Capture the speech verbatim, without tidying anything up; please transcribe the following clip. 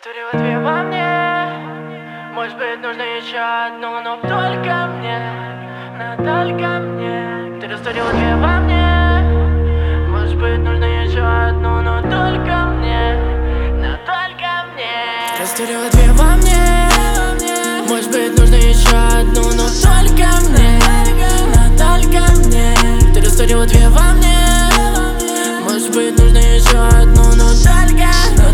Растворила две во мне. Может быть, нужно еще одну, но только мне, но только мне. Ты растворила две во мне. Может быть, нужно еще одну, но только мне, но только мне. Растворила две во мне. Может быть, нужно еще одну, но только мне, но только мне. Ты растворила две во мне. Может быть, нужно еще одну, но только